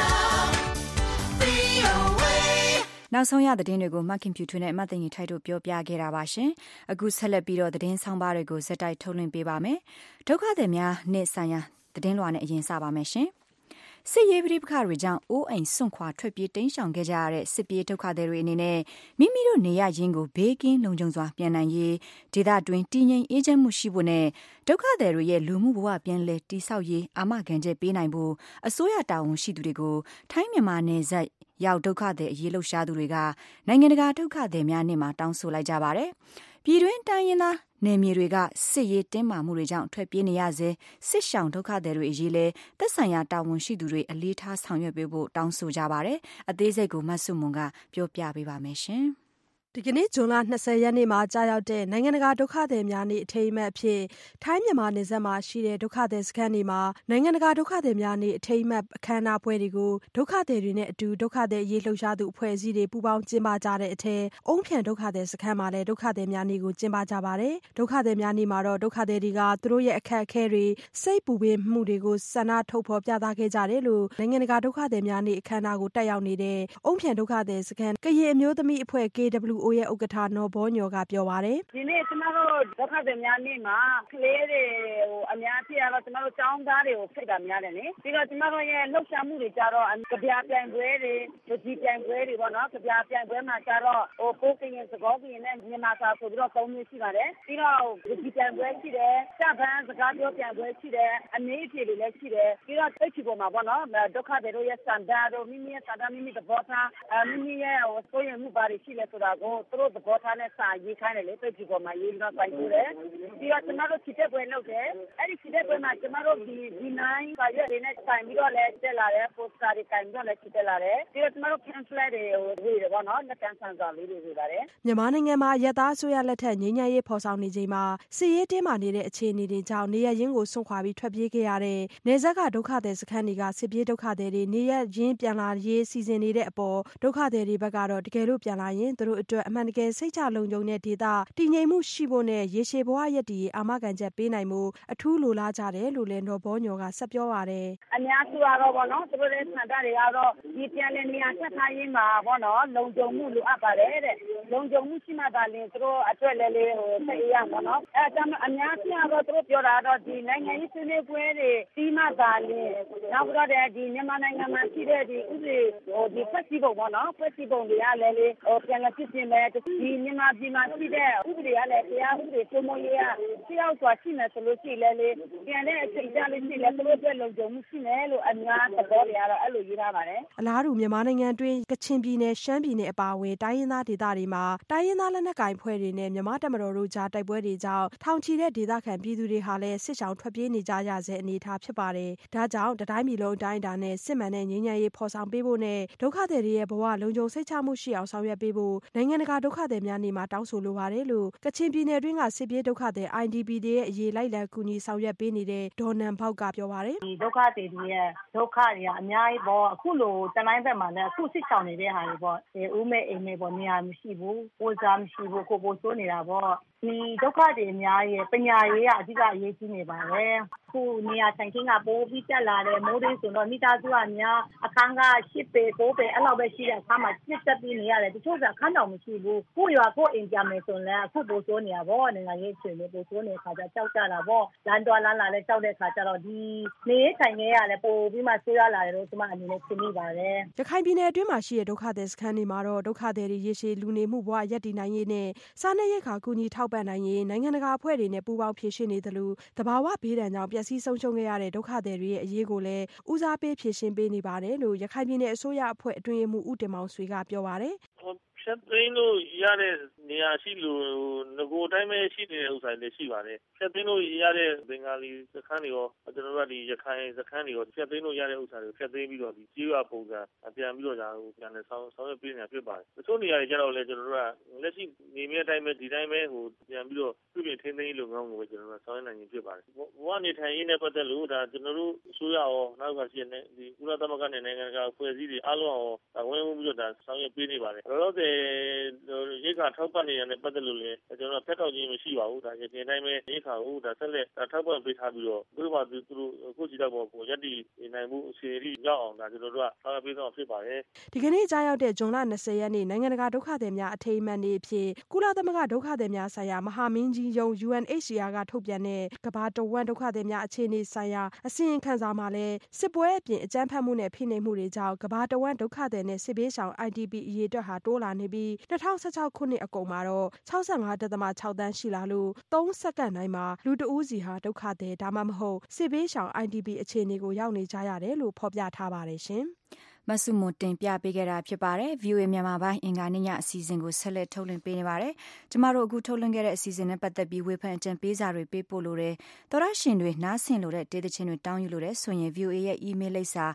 VOA နောက်ဆုံးရသတင်းတွေကိုမှတ်ခင်ဖြူထွေးနဲ့အမှတ်သိရင်ထိုက်တို့ပြောပြခဲ့တာပါရှင်။အခုဆက်လက်ပြီးတော့သတင်းဆောင်ပါတွေကိုဇက်တိုက်ထုတ်လွှင့်ပေးပါမယ်။ဒုက္ခသည်များနေ့ဆိုင်ရာသတင်းလွှာနဲ့အရင်စပါမယ်ရှင်။စစ်ရေးပဋိပက္ခတွေကြောင့်အိုးအိမ်စွန့်ခွာထွက်ပြေးတိမ်းရှောင်ခဲ့ကြရတဲ့စစ်ပြေးဒုက္ခသည်တွေအနေနဲ့မိမိတို့နေရရင်းကိုဘေးကင်းလုံခြုံစွာပြန်နိုင်ရေးဒေသတွင်းတည်ငြိမ်အေးချမ်းမှုရှိဖို့နဲ့ဒုက္ခသည်တွေရဲ့လူမှုဘဝပြန်လည်တည်ဆောက်ရေးအာမခံချက်ပေးနိုင်ဖို့အစိုးရတာဝန်ရှိသူတွေကိုထိုင်းမြန်မာနယ်စပ်ရောက်ဒုက္ခသည်အရေးလှုပ်ရှားသူတွေကနိုင်ငံတကာဒုက္ခသည်များနေ့မှာတောင်းဆိုလိုက်ကြပါတယ်။ပြည်တွင်းတိုင်းရင်းသားနယ်မြေတွေကစစ်ရေးတင်းမာမှုတွေကြောင့်ထွက်ပြေးနေရစေစစ်ရှောင်ဒုက္ခသည်တွေအရေးလဲသက်ဆိုင်ရာတာဝန်ရှိသူတွေအလေးထားဆောင်ရွက်ပေးဖို့တောင်းဆိုကြပါတယ်။အသေးစိတ်ကိုမဆုမွန်ကပြောပြပေးပါမယ်ရှင်။ဒီကနေ့ဇွန်လ20ရက်နေ့မှာကြာရောက်တဲ့နိုင်ငံတကာဒုက္ခသည်များနေ့အထိမ်းအမှတ်အဖြစ်ထိုင်းမြန်မာနယ်စပ်မှာရှိတဲ့ဒုက္ခသည်စခန်းတွေမှာနိုင်ငံတကာဒုက္ခသည်များနေ့အထိမ်းအမှတ်အခမ်းအနားပွဲတွေကိုဒုက္ခသည်တွေနဲ့အတူဒုက္ခသည်အရေးလှုပ်ရှားသူအဖွဲ့အစည်းတွေပူးပေါင်းကျင်းပကြတဲ့အထက်အုံဖြံဒုက္ခသည်စခန်းမှာလည်းဒုက္ခသည်များနေ့ကိုကျင်းပကြပါတယ်။ဒုက္ခသည်များနေ့မှာတော့ဒုက္ခသည်တွေကသူတို့ရဲ့အခက်အခဲတွေစိတ်ပူပန်မှုတွေကိုဆန္ဒထုတ်ဖော်ပြသခဲ့ကြတယ်လို့နိုင်ငံတကာဒုက္ခသည်များနေ့အခမ်းအနားကိုတက်ရောက်နေတဲ့အုံဖြံဒုက္ခသည်စခန်းကရင်အမျိုးသမီးအဖွဲ့ KWO ရဲ့ဥက္ကဋ္ဌနော်ဘောညော်ကပြောပါတယ်ဒီနေ့ကျမတို့ဒုက္ခသည်များနေ့မှာကလေးတွေအများကြီးတော့ကျမတို့ကျောင်းသားတွေကိုဖိတ်တာများတယ်လေပြီးတော့ကျမတို့ရဲ့လှုပ်ရှားမှုတွေကြတော့ကြပြပြိုင်ပွဲတွေဒီပြိုင်ပွဲတွေပေါ့နော်ကြပြပြိုင်ပွဲမှာကြတော့ပိုးကရင်စကောကရင်နဲ့မြန်မာစာဆိုပြီးတော့၃မျိုးရှိပါတယ်ပြီးတော့ဒီပြိုင်ပွဲရှိတယ်စပန်းစကားပြောပြိုင်ပွဲရှိတယ်အမေးအဖြေတွေလည်းရှိတယ်ပြီးတော့သိချီပေါ်မှာပေါ့နော်ဒုက္ခသည်တို့ရဲ့စံတာတို့မိမိရဲ့စံတာမိမိသဘောထားမိမိရဲ့ဆိုရင်မှုပါတွေရှိလဲဆိုတာကိုသူတို့သဘောထားနဲ့စာရေးခိုင်းတယ်လေသိချီပေါ်မှာရေးပြီးတော့ပိုင်ပို့တယ်ပြီးတော့ကျမတို့ခြေတက်ပွဲလုပ်တယ်အဲ့ဒီခြေတက်ပွဲမှာကျမတို့ဒီနိုင်စာရွက်တွေနဲ့တိုင်ပြီးတော့လည်းတက်လာတယ်ပိုစတာတွေတိုင်ပြီးတော့လည်းခြေတက်လာတယ်ပြီးတော့ကျမတို့ pamphlet တွေဝေတယ်ပေါ့နော်လက်ကန်ဆန်စာလေးတွေဝေပါတယ်မြန်မာနိုင်ငံမှာရသားအစိုးရလက်ထက်ငြိမ်းချမ်းရေးဖော်ဆောင်နေချိန်မှာစစ်ရေးတင်းမာနေတဲ့အခြေအနေတွေကြောင့်နေရရင်းကိုစွန့်ခွာပြီးထွက်ပြေးခဲ့ရတဲ့နေဆက်ကဒုက္ခသည်စခန်းတွေကစစ်ပြေးဒုက္ခသည်တွေနေရရင်းပြန်လာရေးစီစဉ်နေတဲ့အပေါ်ဒုက္ခသည်တွေဘက်ကတော့တကယ်လို့ပြန်လာရင်သူတို့အတွက်အမှန်တကယ်စိတ်ချလုံခြုံတဲ့ဒေသတည်ငြိမ်မှုရှိဖို့နဲ့ရေရှည်ဘဝရည်တည်အာမခံချက်ပေးနိုင်မှုအထူးလိုလားကြတယ်လို့လည်းနော်ဘောညော်ကဆက်ပြောပါတယ်အများစုကတော့ဗောနော်သူတို့ရဲ့ဆန္ဒတွေကတော့ဒီပြန်လည်နေရာချထားရေးမှာဗောနော်လုံခြုံမှုလိုအပ်ပါတယ်တဲ့လုံခြုံမှုရှိမှသာလျှင်သူတို့အတွက်လည်းစိတ်ရရပါတော့အဲဒါအများကြီးကတော့သူတို့ပြောတာတော့ဒီနိုင်ငံရေးဆွေးနွေးပွဲတွေပြီးမှသာလျှင်နောက်ပြီးတော့ဒီမြန်မာနိုင်ငံမှာရှိတဲ့ဒီဥပဒေဒီဖွဲ့စည်းပုံပေါ့နော်ဖွဲ့စည်းပုံတွေကလည်းပြန်လည်ဖြစ်ပြင်မယ်ဒီမြန်မာပြည်မှာရှိတဲ့ဥပဒေကလည်းတရားဥပဒေစိုးမိုးရေးကတယောက်စွာရှိမယ်ဆိုလို့ရှိရင်လည်းပြန်တဲ့အချိန်ကြလို့ရှိရင်လည်းသူတို့အတွက်လုံခြုံမှုရှိမယ်လို့အများသဘောတွေကတော့အဲ့လိုရေးထားပါတယ်အလားတူမြန်မာနိုင်ငံတွင်းကချင်ပြည်နယ်ရှမ်းပြည်နယ်အပါအဝင်တိုင်းရင်းသားဒေသတွေမှာတိုင်းရင်းသားလက်နက်ကိုင်ဖွဲ့တွေနဲ့မြန်မာတပ်မတော်တို့ကြားတိုက်ပွဲတွေကြောင့်ထောင်ချီတဲ့ဒေသခံပြည်သူတွေဟာလည်းစစ်ဆောင်ထွက်ပြေးနေကြရဆဲအနေအထားဖြစ်ပါတယ်ဒါကြောင့်တိုင်းပြည်လုံးအတိုင်းအတာနဲ့စစ်မှန်တဲ့ငြိမ်းချမ်းရေးဖော်ဆောင်ပေးဖို့နဲ့ဒုက္ခသည်တွေရဲ့ဘဝလုံခြုံစိတ်ချမှုရှိအောင်ဆောင်ရွက်ပေးဖို့နိုင်ငံနိုင်ငံတကာဒုက္ခသည်များနေ့မှာတောင်းဆိုလိုပါတယ်လို့ကချင်ပြည်နယ်တွင်းကစစ်ပြေးဒုက္ခသည် IDP တွေရဲ့အရေးလိုက်လံကူညီဆောင်ရွက်ပေးနေတဲ့ဒေါ်နန်ဘောက်ကပြောပါတယ်ဒီဒုက္ခသည်တွေရဲ့ဒုက္ခတွေကအများကြီးပေါ့အခုလိုတနိုင်းဘက်မှာလည်းအခုစစ်ဆောင်နေတဲ့ဟာတွေပေါ့ဦးမဲအိမ်မဲပေါ့နေရာမရှိဘူးပိုးစားမရှိဘူးကိုပိုဆိုးနေတာပေါ့ဒီဒုက္ခတွေအများရဲ့ပညာရေးကအဓိကအရေးကြီးနေပါတယ်အခုနေရာဆိုင်ချင်းကပိုးပြီးတက်လာတယ်မိုးတွေဆိုတော့မိသားစုကများအခန်းက10ပေ9ပေအဲ့လောက်ပဲရှိတဲ့အခါမှာစစ်တက်ပြီးနေရတယ်တချို့ကအခန်းတော်မရှိဘူးကိုရွာကိုအိမ်ကြမယ်ဆိုရင်အခုပိုးဆိုးနေတာပေါ့နိုင်ငံရေးအခြေအနေပိုးဆိုးနေတဲ့ခါကျကြောက်ကြတာပေါ့လမ်းတော်လမ်းလာလဲကြောက်တဲ့ခါကျတော့ဒီနေဆိုင်နေရတယ်ပိုးပြီးမှဆိုးရလာတယ်လို့ကျွန်မအနေနဲ့သိမိပါတယ်ရခိုင်ပြည်နယ်အတွင်းမှာရှိတဲ့ဒုက္ခသည်စခန်းတွေမှာတော့ဒုက္ခသည်တွေရေရှည်လူနေမှုဘဝရပ်တည်နိုင်ရေးနဲ့စားနပ်ရိက္ခာကူညီထောက်ပံ့နိုင်ရေးနိုင်ငံတကာအဖွဲ့တွေနဲ့ပူးပေါင်းဖြည့်ရှင်းနေသလိုတဘာဝဘေးဒဏ်ကြောင့်ပျက်စီးဆုံးရှုံးခဲ့ရတဲ့ဒုက္ခသည်တွေရဲ့အရေးကိုလည်းဦးစားပေးဖြည့်ရှင်းပေးနေပါတယ်လို့ရခိုင်ပြည်နယ်အစိုးရအဖွဲ့အတွင်းရေးမှူးဦးတင်မောင်ဆွေကပြောပါတယ်ဖြတ်သိမ်းလို့ရတဲ့နေရာရှိလို့ငကိုအတိုင်းပဲရှိနေတဲ့ဥစ္စာတွေရှိပါတယ်ဖြတ်သိမ်းလို့ရတဲ့ဘင်္ဂါလီစခန်းတွေရောကျွန်တော်တို့ကဒီရခိုင်စခန်းတွေရောဖြတ်သိမ်းလို့ရတဲ့ဥစ္စာတွေဖြတ်သိမ်းပြီးတော့ဒီကြေးရွာပုံစံပြန်ပြီးတော့ဒါကိုပြန်လဲဆောင်ရွက်ပေးနေတာဖြစ်ပါတယ်တချို့နေရာတွေကျတော့လည်းကျွန်တော်တို့ကလက်ရှိနေမြဲတိုင်းပဲဒီတိုင်းပဲဟိုပြန်ပြီးတော့ပြုပြင်ထိန်းသိမ်းလုပ်ငန်းကိုကျွန်တော်တို့ဆောင်ရွက်နိုင်ရင်ဖြစ်ပါတယ်ဘဝနေထိုင်ရေးနဲ့ပတ်သက်လို့ဒါကျွန်တော်တို့အစိုးရရောနောက်ကရှိတဲ့ဒီကုလသမဂ္ဂနဲ့နိုင်ငံတကာအဖွဲ့အစည်းတွေအားလုံးရောဝင်ပြီးတော့ဒါဆောင်ရွက်ပေးနေပါတယ်လောလောဆယ်ရိက္ခာထောက်ပံ့နေရတဲ့ပတ်သက်လို့လည်းကျွန်တော်ဖက်တော့ခြင်းမရှိပါဘူးဒါရခိုင်တိုင်းပဲရိက္ခာကိုဒါဆက်လက်ထောက်ပံ့ပေးထားပြီးတော့ဘယ်မှာသူတို့အခုစီတော့ကိုရက်တီနိုင်မှုအခြေအနေရောက်အောင်ဒါကျွန်တော်တို့ကဆောင်ရွက်ပေးတော့ဖြစ်ပါတယ်ဒီကနေ့ကြားရောက်တဲ့ဇွန်လ20ရက်နေ့နိုင်ငံတကာဒုက္ခသည်များအထိမ်းအမှတ်နေ့အဖြစ်ကုလသမဂ္ဂဒုက္ခသည်များဆိုင်ရာမဟာမင်းကြီးရုံး UNHCR ကထုတ်ပြန်တဲ့ကမ္ဘာတဝန်းဒုက္ခသည်များအခြေအနေဆိုင်ရာအစီရင်ခံစာမှာလည်းစစ်ပွဲအပြင်အကြမ်းဖက်မှုနဲ့ဖိနှိပ်မှုတွေကြောင့်ကမ္ဘာတဝန်းဒုက္ခသည်နဲ့စစ်ဘေးရှောင် IDP အရေအတွက်ဟာတိုးလာနေပြီး2016ခုနှစ်အကုန်မှာတော့ 65.6 သန်းရှိလာလို့3စက္ကန့်တိုင်းမှာလူတဦးစီဟာဒုက္ခသည်ဒါမှမဟုတ်စစ်ဘေးရှောင် IDP အခြေအနေကိုရောက်နေကြရတယ်လို့ဖော်ပြထားပါတယ်ရှင်မဆုမတင်ပြပေးခဲ့တာဖြစ်ပါတယ် VOA မြန်မာပိုင်းအင်္ဂါနေ့ညအစီအစဉ်ကိုဆက်လက်ထုတ်လွှင့်ပေးနေပါတယ်ကျမတို့အခုထုတ်လွှင့်ခဲ့တဲ့အစီအစဉ်နဲ့ပတ်သက်ပြီးဝေဖန်အကြံပေးစာတွေပေးပို့လို့သောရရှင်တွေနားဆင်လို့တဲ့တေးသချင်းတွေတောင်းယူလို့တဲ့ဆိုရင် VOA ရဲ့ email လိပ်စာ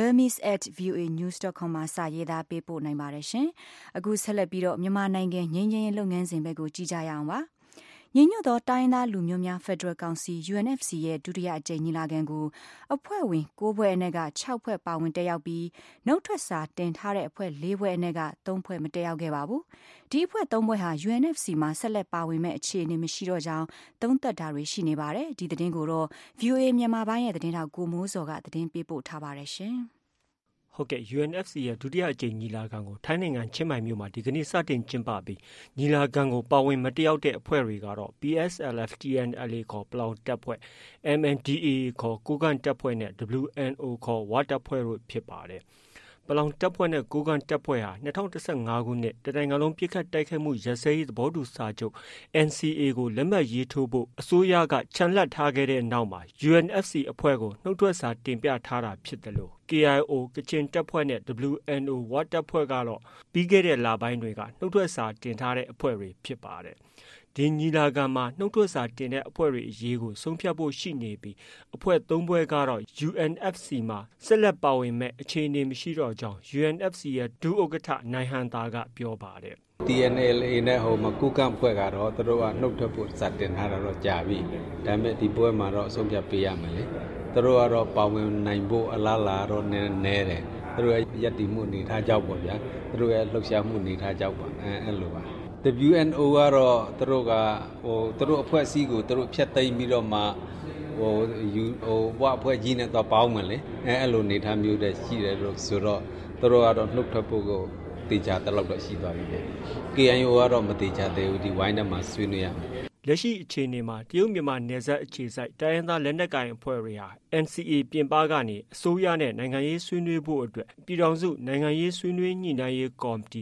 burmese@voanews.com မှာစာရေးသားပေးပို့နိုင်ပါတယ်ရှင်အခုဆက်လက်ပြီးတော့မြန်မာနိုင်ငံငြိမ်းချမ်းရေးလုပ်ငန်းစဉ်ဘက်ကိုကြည့်ကြရအောင်ပါညီညွတ်သောတိုင်းသားလူမျိုးများဖက်ဒရယ်ကောင်စီ UNFC ရဲ့ဒုတိယအကြိမ်ညီလာခံကိုအဖွဲ့ဝင်9ဖွဲ့အနက်က6ဖွဲ့ပါဝင်တက်ရောက်ပြီးနှုတ်ထွက်စာတင်ထားတဲ့အဖွဲ့4ဖွဲ့အနက်က3ဖွဲ့မတက်ရောက်ခဲ့ပါဘူး။ဒီအဖွဲ့3ဖွဲ့ဟာ UNFC မှာဆက်လက်ပါဝင်မဲ့အခြေအနေမရှိတော့ကြောင်းသုံးသပ်တာတွေရှိနေပါတယ်။ဒီသတင်းကိုတော့ VOA မြန်မာပိုင်းရဲ့သတင်းထောက်ကိုမိုးစောကသတင်းပေးပို့ထားပါတယ်ရှင်။ဟုတ်ကဲ့ UNFC ရဲ့ဒုတိယအကြိမ်ညီလာခံကိုထိုင်းနိုင်ငံချင်းမိုင်မြို့မှာဒီကနေ့စတင်ကျင်းပပြီးညီလာခံကိုပါဝင်မတက်ရောက်တဲ့အဖွဲ့တွေကတော့ PSLF/TNLA ခေါ်ပလောင်တပ်ဖွဲ့ MNDAA ခေါ်ကိုးကန့်တပ်ဖွဲ့နဲ့ WNO ခေါ်ဝတပ်ဖွဲ့တို့ဖြစ်ပါတယ်ပလောင်တပ်ဖွဲ့နဲ့ကိုးကန့်တပ်ဖွဲ့ဟာ2015ခုနှစ်တနိုင်ငံလုံးပြစ်ခတ်တိုက်ခိုက်မှုရစဲရေးသဘောတူစာချုပ် NCA ကိုလက်မှတ်ရေးထိုးဖို့အစိုးရကချန်လှပ်ထားခဲ့တဲ့နောက်မှာ UNFC အဖွဲ့ကိုနှုတ်ထွက်စာတင်ပြထားတာဖြစ်တယ်လို့ KIO ကချင်တပ်ဖွဲ့နဲ့ WNO ဝတပ်ဖွဲ့ကတော့ပြီးခဲ့တဲ့လပိုင်းတွေကနှုတ်ထွက်စာတင်ထားတဲ့အဖွဲ့တွေဖြစ်ပါတယ်ဒီညီလာခံမှာနှုတ်ထွက်စာတင်တဲ့အဖွဲ့တွေအရေးကိုဆုံးဖြတ်ဖို့ရှိနေပြီးအဖွဲ့3ဖွဲ့ကတော့ UNFC မှာဆက်လက်ပါဝင်မဲ့အခြေအနေမရှိတော့ကြောင်း UNFC ရဲ့ဒုဥက္ကဋ္ဌနိုင်ဟန်သာကပြောပါတယ် TNLA နဲ့ဟိုမှာကုကန့်ဖွဲ့ကတော့သူတို့ကနှုတ်ထွက်ဖို့စာတင်ထားတာတော့ကြာပြီဒါပေမဲ့ဒီပွဲမှာတော့ဆုံးဖြတ်ပေးရမယ်လေသူတို့ကတော့ပါဝင်နိုင်ဖို့အလားလာတော့နည်းတယ်သူတို့ရဲ့ယက်တီမှုအနေထားကြောက်ပေါ့ဗျာသူတို့ရဲ့လှုပ်ရှားမှုအနေထားကြောက်ပါအဲ့လိုပါ WNO ကတော့သူတို့အဖွဲ့အစည်းကိုသူတို့ဖျက်သိမ်းပြီးတော့မှဘွားအဖွဲ့ကြီးနဲ့တော့ပေါင်းမယ်လေအဲ့လိုနေထားမျိုးတည်းရှိတယ်လို့ဆိုတော့သူတို့ကတော့နှုတ်ထွက်ဖို့ကိုတေချာတလောက်တော့ရှိသွားပြီလေ KIO ကတော့မတေချာသေးဘူးဒီဝိုင်းထဲမှာဆွေးနွေးရမယ်လက်ရှိအခြေအနေမှာတရုတ်မြန်မာနယ်စပ်အခြေစိုက်တိုင်းရင်းသားလက်နက်ကိုင်အဖွဲ့တွေဟာ NCA ပြင်ပကနေအစိုးရနဲ့နိုင်ငံရေးဆွေးနွေးဖို့အတွက်ပြည်ထောင်စုနိုင်ငံရေးဆွေးနွေးညှိနှိုင်းရေးကော်မတီ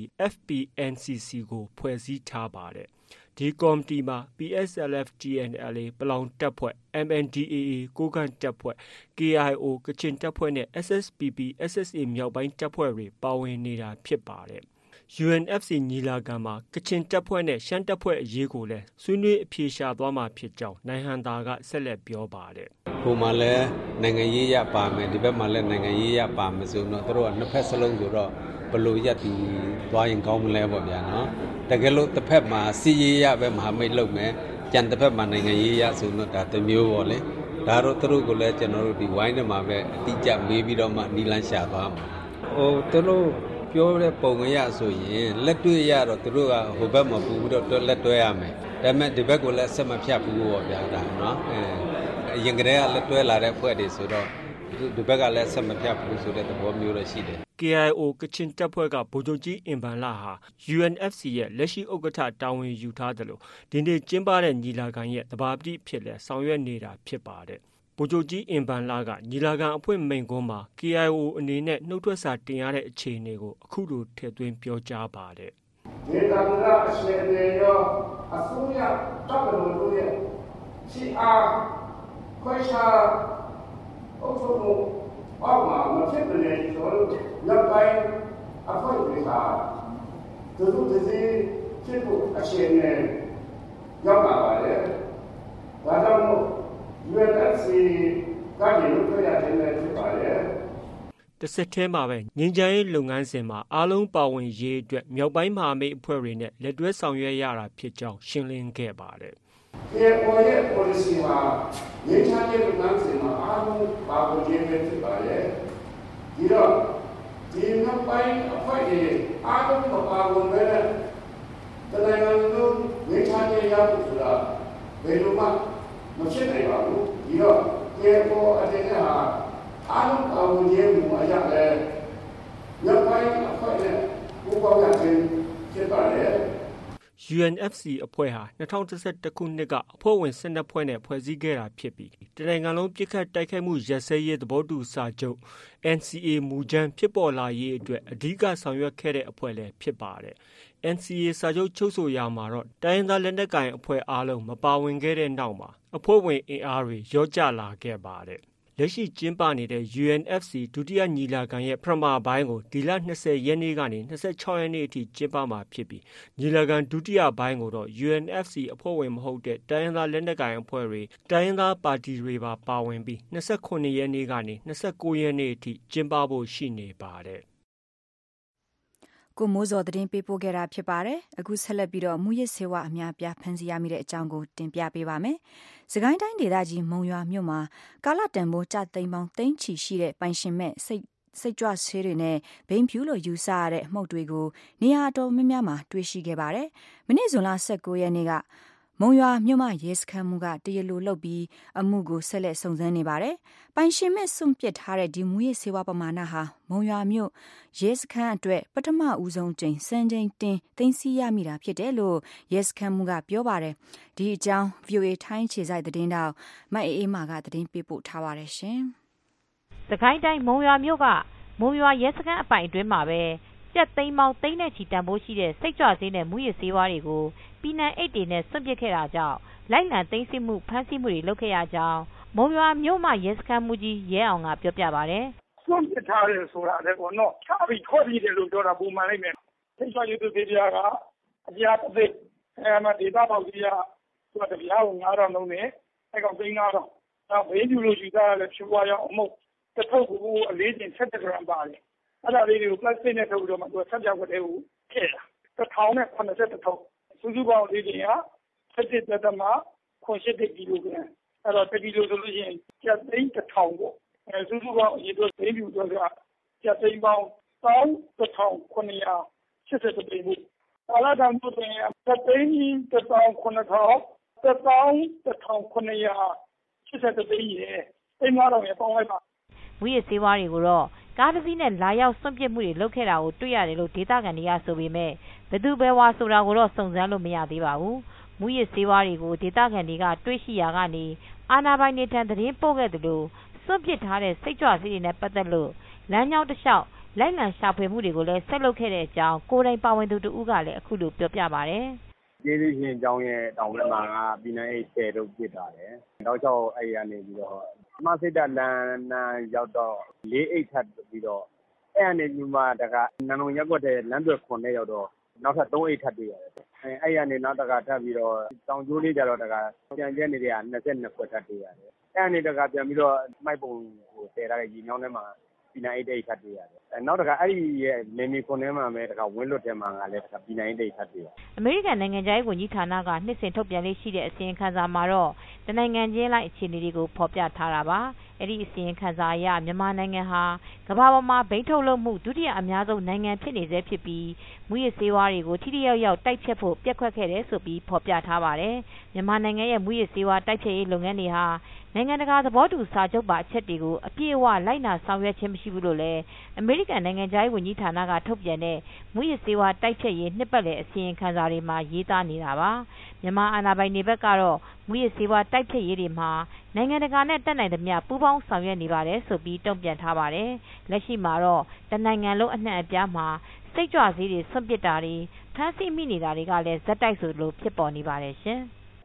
FPNCC ကိုဖွဲ့စည်းထားပါတယ်။ဒီကော်မတီမှာ PSLF/TNLA ပလောင်တပ်ဖွဲ့ MNDAA ကိုးကန့်တပ်ဖွဲ့ KIO ကချင်တပ်ဖွဲ့နဲ့ SSPP/SSA မြောက်ပိုင်းတပ်ဖွဲ့တွေပါဝင်နေတာဖြစ်ပါတယ်UNFC ညီလာခံမှာကချင်တပ်ဖွဲ့နဲ့ရှမ်းတပ်ဖွဲ့အရေးကိုလည်းဆွေးနွေးအဖြေရှာသွားမှာဖြစ်ကြောင်းနိုင်ဟန်သာကဆက်လက်ပြောပါတယ်။ဟိုမှာလည်းနိုင်ငံရေးရပါမယ်ဒီဘက်မှာလည်းနိုင်ငံရေးရပါမယ်ဆိုတော့တို့ကနှစ်ဖက်စလုံးဆိုတော့ဘလို့ရက်ဒီသွားရင်ကောင်းမလဲပေါ့ဗျာနော်။ဒတကယ်လို့တစ်ဖက်မှာစီရေးရပဲမဟာမိတ်လုပ်မယ်ကြံတစ်ဖက်မှာနိုင်ငံရေးရဆိုတော့ဒါတစ်မျိုးပေါ့လေဒါတော့သူတို့ကလည်းကျွန်တော်တို့ဒီဝိုင်းထဲမှာပဲအတိအကျမေးပြီးတော့မှနီလန်းရှာသွားမှာသူတို့ပြောတဲ့ပုံရဆိုရင်လက်တွေ့ရတော့သူတို့ကဟိုဘက်မှာပူပြီးတော့လက်တွဲရမယ်ဒါပေမဲ့ဒီဘက်ကိုလည်းဆက်မဖြတ်ဘူးပေါ့ဗျာဒါနော်အရင်ကတည်းကလက်တွဲလာတဲ့ဖွဲ့တွေဆိုတော့ဒီဘက်ကလည်းဆက်မဖြတ်ဘူးဆိုတဲ့သဘောမျိုးတော့ရှိတယ် KIO ကချင်တပ်ဖွဲ့ကဗိုလ်ချုပ်ကြီးအင်ဘန်လဟာ UNFC ရဲ့လက်ရှိဥက္ကဋ္ဌတာဝန်ယူထားတယ်လို့ဒီနေ့ကျင်းပတဲ့ညီလာခံရဲ့သဘာပတိဖြစ်လဲဆောင်ရွက်နေတာဖြစ်ပါတယ်ဗိုလ်ချုပ်ကြီးအင်ဘန်လကညီလာခံအဖွင့်မိန့်ခွန်းမှာ KIO အနေနဲ့နှုတ်ထွက်စာတင်ရတဲ့အခြေအနေကိုအခုလိုထည့်သွင်းပြောကြားပါတယ်ဒေသန္တရအရှေ့နေရောအစိုးရတပ်မတော်တို့ရဲ့စီအားခွဲခြားအုပ်ချုပ်မှုအောက်မှာမဖြစ်မနေဆိုတော့လက်ပိုင်းအဖွဲ့တွေကသူတို့ဒီဖြစ်ဖို့အခြေအနေရောက်လာပါတယ်။ဒါကြောင့်မို့ UNFC ကနေလို့ပြရတယ်ဖြစ်ပါတယ်။တစ်ဆက်တည်းမှာပဲငြိမ်းချမ်းရေးလုပ်ငန်းစဉ်မှာအားလုံးပါဝင်ရေးအတွက်မြောက်ပိုင်းမဟာမိတ်အဖွဲ့တွေနဲ့လက်တွဲဆောင်ရွက်ရတာဖြစ်ကြောင်းရှင်းလင်းခဲ့ပါတယ်။ဒီပေါ်ရဲ့ policy မှာငြိမ်းချမ်းရေးလုပ်ငန်းစဉ်မှာအားလုံးပါဝင်ရေးဖြစ်ပါတယ်။ဒီတော့ဒီနောက်ပိုင်းအဖွဲ့တွေအားလုံးပါဝင်တဲ့တနိုင်ငံလုံးငြိမ်းချမ်းရေးရဖို့ဆိုတာဘယ်လိုမှမဖြစ်နိုင်ပါဘူး။ဒီတော့ဒီပေါ်အတင်းဟာအားလုံးပါဝင်ရေးမှုအရာလဲနောက်ပိုင်းအဖွဲ့နဲ့ပူးပေါင်းရခြင်းဖြစ်ပါတယ်။ UNFC အဖွဲ့ဟာ2011ခုနှစ်ကအဖွဲ့ဝင်12ဖွဲ့နဲ့ဖွဲ့စည်းခဲ့တာဖြစ်ပြီးတနိုင်ငံလုံးပြစ်ခတ်တိုက်ခိုက်မှုရပ်စဲရေးသဘောတူစာချုပ် NCA မူကြမ်းဖြစ်ပေါ်လာရေးအတွက်အဓိကဆောင်ရွက်ခဲ့တဲ့အဖွဲ့လည်းဖြစ်ပါတယ်။ NCA စာချုပ်ချုပ်ဆိုရာမှာတော့တိုင်းရင်းသားလက်နက်ကိုင်အဖွဲ့အားလုံးမပါဝင်ခဲ့တဲ့နောက်မှာအဖွဲ့ဝင်အင်အားတွေလျော့ကျလာခဲ့ပါတယ်။လက်ရှိကျင်းပနေတဲ့ UNFC ဒုတိယညီလာခံရဲ့ပထမပိုင်းကိုဒီလ20ရက်နေ့ကနေ26ရက်နေ့အထိကျင်းပမှာဖြစ်ပြီးညီလာခံဒုတိယပိုင်းကိုတော့ UNFC အဖွဲ့ဝင်မဟုတ်တဲ့တိုင်းရင်းသားလက်နက်ကိုင်အဖွဲ့တွေတိုင်းရင်းသားပါတီတွေပါဝင်ပြီး29ရက်နေ့ကနေ29ရက်နေ့အထိကျင်းပဖို့ရှိနေပါတယ်ကိုမိုးစောသတင်းပေးပို့ခဲ့တာဖြစ်ပါတယ်အခုဆက်လက်ပြီးတော့မူရစ်ဆေးဝါးအများပြားဖမ်းဆီးရမိတဲ့အကြောင်းကိုတင်ပြပေးပါမယ်စကိုင်းတိုင်းဒေသကြီးမုံရွာမြို့မှာကာလတန်ဖိုးကျသိန်းပေါင်းသိန်းချီရှိတဲ့ပိုင်ရှင်မဲ့စိတ်ကြွဆေးတွေနဲ့ဘိန်းဖြူလို့ယူဆရတဲ့မှုန့်တွေကိုနေရာတော်များများမှာတွေ့ရှိခဲ့ပါတယ်မနေ့ဇွန်လ19ရက်နေ့ကမုံရွာမြို့မရဲစခန်းမှုကတရလိုလုပ်ပြီးအမှုကိုဆက်လက်စုံစမ်းနေပါတယ်။ပိုင်ရှင်မဲ့စွန့်ပစ်ထားတဲ့ဒီမူရစ်ဆေးဝါးပမာဏဟာမုံရွာမြို့ရဲစခန်းအတွက်ပထမဦးဆုံးချိန်စံချိန်တင်သိမ်းဆည်းရမိတာဖြစ်တယ်လို့ရဲစခန်းမှုကပြောပါတယ်။ဒီအကြောင်း VOA ထိုင်းခြေစိုက်သတင်းတောက်မအေးမာကသတင်းပေးပို့ထားပါတယ်ရှင်။စကိုင်းတိုင်းမုံရွာမြို့ကမုံရွာရဲစခန်းအပိုင်အတွင်းမှာပဲကျပ်သိန်းပေါင်းသိန်းနဲ့ချီတန်ဖိုးရှိတဲ့စိတ်ကြွဆေးနဲ့မူရစ်ဆေးဝါးတွေကိုပီနံအိတ်တွေနဲ့စွန့်ပစ်ခဲ့တာကြောင့်လိုက်လံသိမ်းဆည်းမှုဖမ်းဆီးမှုတွေလုပ်ခဲ့ရကြောင်းမုံရွာမြို့မှာရဲစခန်းမှုကြီးရဲအောင်ကပြောပြပါတယ်။စွန့်ပစ်ထားတယ်ဆိုတာလည်းပေါ့နော်။ချပြီးခေါ်ပြီးတယ်လို့ပြောတာပုံမှန်လိုက်မယ်။စိတ်ကြွရေးသူတွေကအပြားတစ်သိန်းဒေသပေါက်ကြီးကသူကတရားကို9000လုံးနဲ့အဲ့ကောင်သိန်း9000နောက်ဘေးပြူလို့ယူသားရလဲဖြူဝါရောင်အမုတ်တစ်ထုပ်ကိုအလေးချင်း7ဂရမ်ပါတယ်။အဲ့ဒါလေးတွေကိုပလတ်စတစ်နဲ့ထုတ်ပြီးတော့မှသူကဆက်ပြောက်တဲ့ကိုထည့်တာ1080ထုပ်စုစုပေါင်းလေးချင်းက17.8 ကီလိုဂရမ်အဲ့တော့1ကီလိုဆိုလို့ရှိရင်ကျပ်သိန်း1000ပေါ့စုစုပေါင်းအရေအတွက်သိန်းပြူတော့ကကျပ်သိန်းပေါင်း1980သိန်းပေါ့ကာလတန်ဖိုးဆိုရင်သိန်း1,900 1,980သိန်းရဲ့သိန်း9000ရဲ့ပေါင်းလိုက်ပါမူရစ်ဆေးဝါးတွေကိုတော့ကားတစ်စီးနဲ့လာရောက်စွန့်ပစ်မှုတွေလုပ်ခဲ့တာကိုတွေ့ရတယ်လို့ဒေသခံတွေကဆိုပေမဲ့ဘယ်သူဘယ်ဝါဆိုတာကိုတော့စုံစမ်းလို့မရသေးပါဘူး။မူရစ်ဆေးဝါးတွေကိုဒေသခံတွေကတွေ့ရှိရာကနေအာဏာပိုင်တွေထံသတင်းပို့ခဲ့တယ်လို့စွန့်ပစ်ထားတဲ့စိတ်ကြွဆေးတွေနဲ့ပတ်သက်လို့လမ်းကြောင်းတစ်လျှောက်လိုက်လံရှာဖွေမှုတွေကိုလည်းဆက်လုပ်ခဲ့တဲ့အကြောင်းကိုယ်တိုင်ပါဝင်သူတို့ကလည်းအခုလိုပြောပြပါတယ်။ကျေးဇူးရှင်ကျောင်းရဲ့တောင်ဘက်မှာကပြည်နယ်အိတ်10တို့ပြစ်တာတယ်။နောက်ကျောက်အဲ့ရနေပြီးတော့မဆိတ်တလန်ရောက်တော့4အိတ်ထပ်ပြီးတော့အဲ့အနေမျိုးမှာတကနန်လုံရက်ွက်တဲ့လမ်းသွယ်ခွန်နဲ့ရောက်တော့နောက်ထပ်3အိတ်ထပ်တွေ့ရတယ်။အဲ့ရနေနောက်တကထပ်ပြီးတော့တောင်ကျိုးလေးကြတော့တကပြန်ကျက်နေတဲ့က22ခွက်ထပ်တွေ့ရတယ်။အဲ့အနေတကပြန်ပြီးတော့မိုက်ပုံကိုတည်ထားတဲ့ရေမြောင်းထဲမှာပြည်နယ်အိတ်ထပ်တွေ့ရတယ်နောက်တစ်ခါအဲ့ဒီရဲ့နေမီခွန်ထဲမှာပဲတခါဝင်းလွတ်ထဲမှာငါလည်းတခါပြည်နယ်အိတ်ထပ်တွေ့ရတယ်အမေရိကန်နိုင်ငံခြားရေးဝန်ကြီးဌာနကနှစ်စဉ်ထုတ်ပြန်လေးရှိတဲ့အစီရင်ခံစာမှာတော့တနိုင်ငံချင်းလိုက်အခြေအနေတွေကိုဖော်ပြထားတာပါအဲ့ဒီအစီရင်ခံစာအရမြန်မာနိုင်ငံဟာကမ္ဘာပေါ်မှာဘိန်းထုတ်လုပ်မှုဒုတိယအများဆုံးနိုင်ငံဖြစ်နေစေဖြစ်ပြီးမူရစ်ဆေးဝါးတွေကိုထိထိရောက်ရောက်တိုက်ဖျက်ဖို့ပြက်ကွက်ခဲ့တယ်ဆိုပြီးဖော်ပြထားပါတယ်မြန်မာနိုင်ငံရဲ့မူရစ်ဆေးဝါးတိုက်ဖျက်ရေးလုပ်ငန်းတွေဟာနိုင်ငံတကာသဘောတူစာချုပ်ပါအချက်တွေကိုအပြည့်အဝလိုက်နာဆောင်ရွက်ခြင်းမရှိဘူးလို့လည်းအမေရိကန်နိုင်ငံခြားရေးဝန်ကြီးဌာနကထုတ်ပြန်တဲ့မူရစ်ဆေးဝါးတိုက်ဖျက်ရေးနှစ်ပတ်လည်အစီရင်ခံစာတွေမှာရေးသားနေတာပါမြန်မာအာဏာပိုင်တွေဘက်ကတော့မူရစ်ဆေးဝါးတိုက်ဖျက်ရေးတွေမှာနိုင်ငံတကာနဲ့တက်နိုင်သမျှပူးပေါင်းဆောင်ရွက်နေပါတယ်ဆိုပြီးတုံ့ပြန်ထားပါတယ်လက်ရှိမှာတော့တနိုင်ငံလုံးအနှံ့အပြားမှာစိတ်ကြွဆေးတွေဆွန့်ပစ်တာတွေဖမ်းဆီးမိနေတာတွေကလည်းဇက်တိုက်ဆိုလိုဖြစ်ပေါ်နေပါတယ်ရှင်